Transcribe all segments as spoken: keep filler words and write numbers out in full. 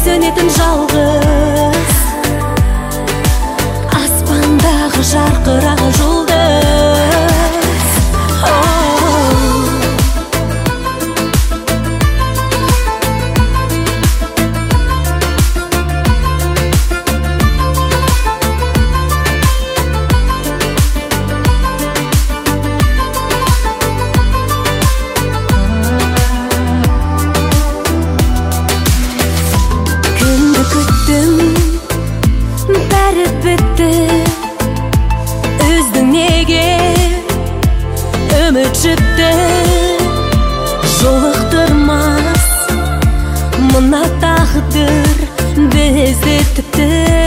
сөнетін жалғыз, аспандағы жарқыраған жұлдыз. Күнді күттім, бәрі бітті, үздің неге үміт жіпті. Жолықтырмас мына тағдыр бізді тіпті.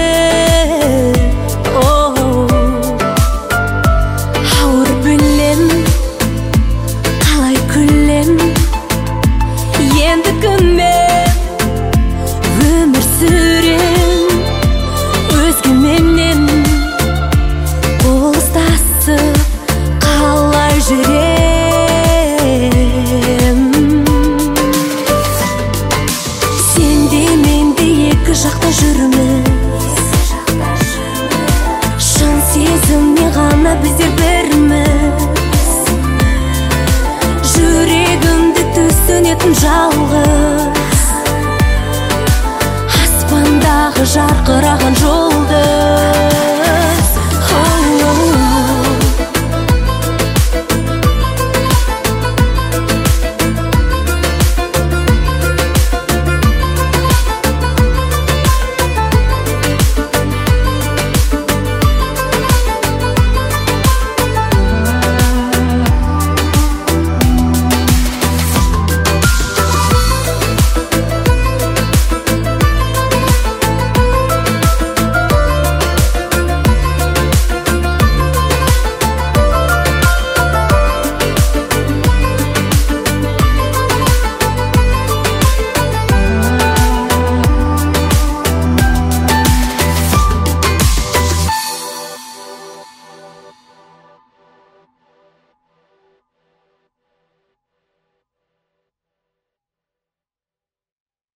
Ауыр білем, қалай күлем, енді кіммен өмір сүрем, өзгеменен қол ұстасып қалай жүрем. Сен де мен де екі жақта жүрміз, шын сезіммен ғана біздер бірміз. Жүрегімді түсінетін жалғыз, аспандағы жарқыраған жол.